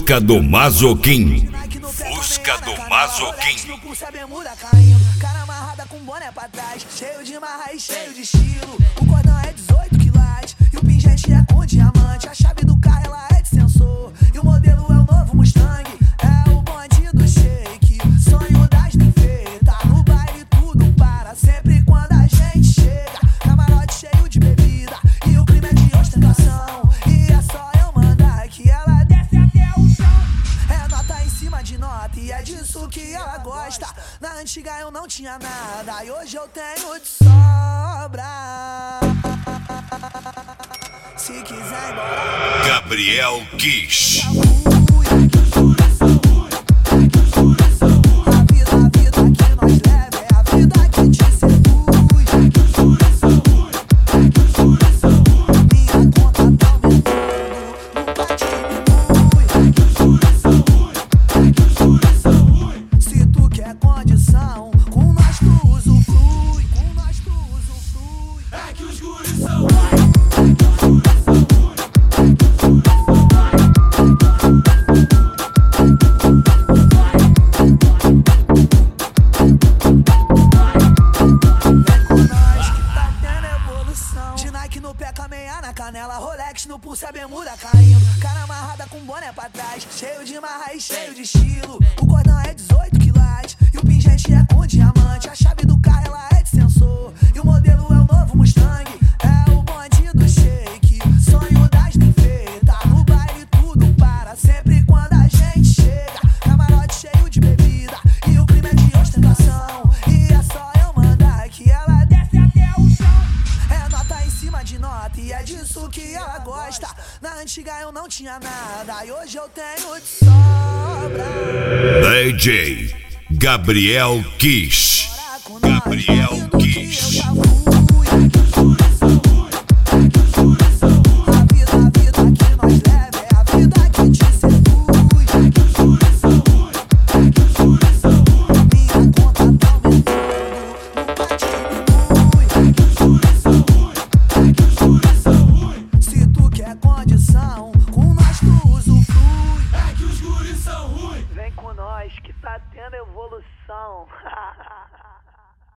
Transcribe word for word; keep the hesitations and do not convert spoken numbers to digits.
Fusca do Mazoquim. Fusca do Mazoquim. Cara amarrada com boné pra trás, cheio de marra e cheio de estilo. O cordão é dezoito quilates e o pingente é com diamante. A chave do carro ela é de sensor e o modelo é o novo Mustang. É o bonde do shake, sonho das bem feita. No baile tudo para, sempre quando a gente chega. Camarote cheio de bebida e o clima é de ostentação. E é só eu mandar que ela desce até o chão. É nota em cima de nota e é disso que ela gosta. Na antiga eu não tinha nada e hoje eu tenho de sobra. Se quiser ir embora, Gabriel Kiss. Rolex no pulso, a bermuda caindo. Cara amarrada com boné pra trás, cheio de marra e cheio de estilo. O cordão é dezoito quilates e o pingente é com diamante. A chave do carro ela é de sensor e o modelo é o novo Mustang. É o bonde do shake, sonho das bem feita. No baile tudo para, sempre quando a gente chega. Camarote cheio de bebida e o clima é de ostentação. E é só eu mandar que ela desce até o chão. É nota em cima de nota e é disso que ela gosta. Na antiga eu não tinha nada e hoje eu tenho de sobra. D J Gabriel Kiss. Gabriel Kiss.